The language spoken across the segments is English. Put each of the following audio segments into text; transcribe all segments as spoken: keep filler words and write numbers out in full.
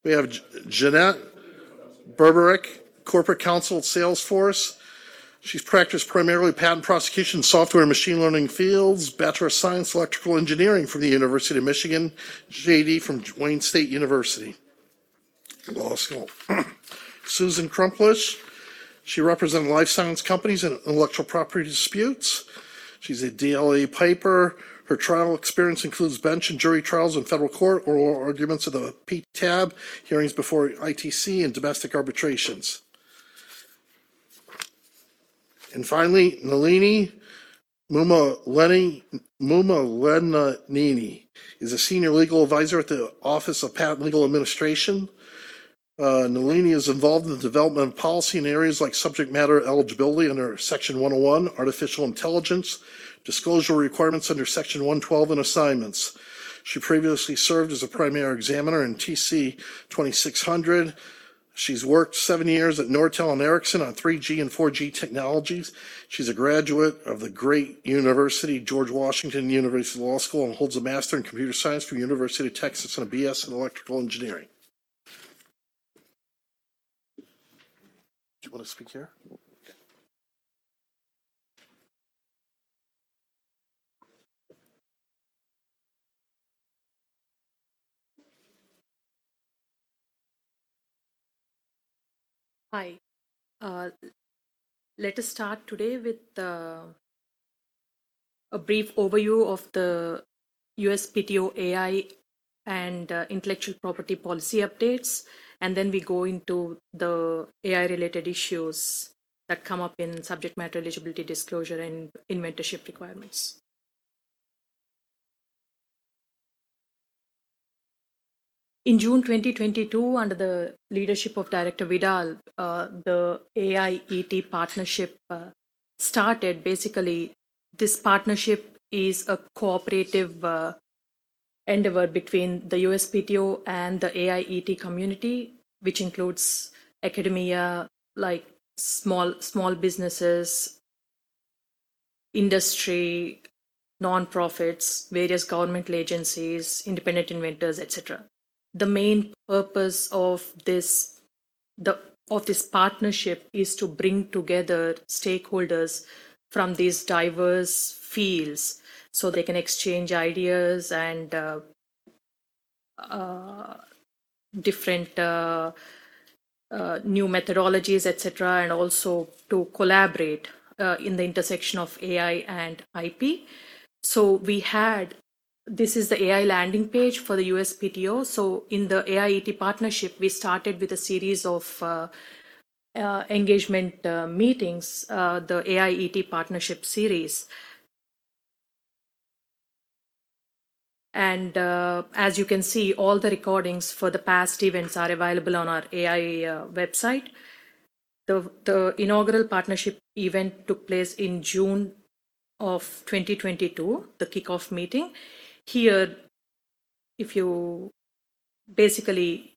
We have J- Jeanette Berberick, Corporate Counsel at Salesforce. She's practiced primarily patent prosecution, software, and machine learning fields, Bachelor of Science, Electrical Engineering from the University of Michigan, J D from Wayne State University Law School. Susan Crumplish, she represented life science companies in intellectual property disputes. She's a D L A Piper. Her trial experience includes bench and jury trials in federal court, oral arguments of the P T A B, hearings before I T C, and domestic arbitrations. And finally, Nalini Mumalenini is a senior legal advisor at the Office of Patent Legal Administration. Uh, Nalini is involved in the development of policy in areas like subject matter eligibility under Section one oh one, artificial intelligence, disclosure requirements under Section one twelve, and assignments. She previously served as a primary examiner in T C twenty-six hundred. She's worked seven years at Nortel and Ericsson on three G and four G technologies. She's a graduate of the great university, George Washington University Law School, and holds a master in computer science from University of Texas and a B S in electrical engineering. Do you want to speak here? Hi. Uh, let us start today with uh, a brief overview of the U S P T O A I and uh, intellectual property policy updates, and then we go into the A I-related issues that come up in subject matter eligibility disclosure and inventorship requirements. In June twenty twenty-two, under the leadership of Director Vidal, uh, the A I E T partnership uh, started. Basically, this partnership is a cooperative uh, endeavor between the U S P T O and the A I E T community, which includes academia, like small small businesses, industry, non-profits, various governmental agencies, independent inventors, et cetera. The main purpose of this the of this partnership is to bring together stakeholders from these diverse fields so they can exchange ideas and uh, uh, different uh, uh, new methodologies, et cetera, and also to collaborate uh, in the intersection of A I and I P. So we had This is the A I landing page for the U S P T O. So in the A I E T partnership, we started with a series of uh, uh, engagement uh, meetings, uh, the A I E T partnership series. And uh, as you can see, all the recordings for the past events are available on our A I uh, website. The, the inaugural partnership event took place in June of twenty twenty-two, the kickoff meeting. Here, if you basically,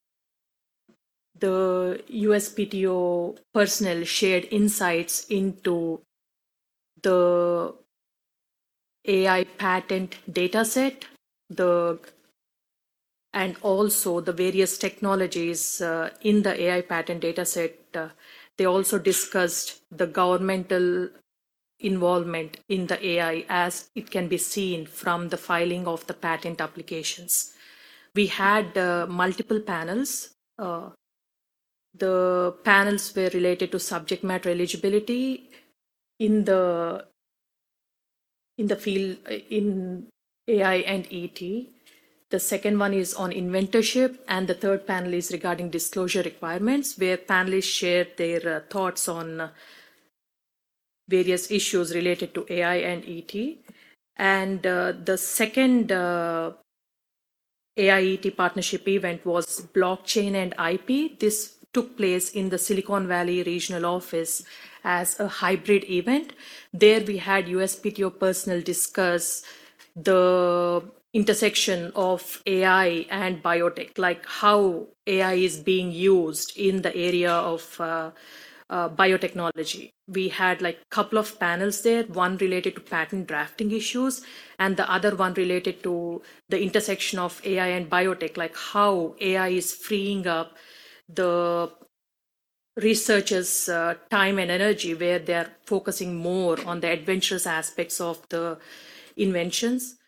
the U S P T O personnel shared insights into the A I patent dataset, the and also the various technologies uh, in the A I patent dataset. Uh, they also discussed the governmental involvement in the A I as it can be seen from the filing of the patent applications. We had uh, multiple panels. Uh, the panels were related to subject matter eligibility in the in the field in A I and E T. The second one is on inventorship, and the third panel is regarding disclosure requirements, where panelists shared their uh, thoughts on uh, various issues related to A I and E T. And uh, the second uh, A I E T partnership event was blockchain and I P. This took place in the Silicon Valley regional office as a hybrid event. There we had U S P T O personnel discuss the intersection of A I and biotech, like how A I is being used in the area of uh, uh, biotechnology. We had like a couple of panels there, one related to patent drafting issues, and the other one related to the intersection of A I and biotech, like how A I is freeing up the researchers' uh, time and energy, where they're focusing more on the adventurous aspects of the inventions.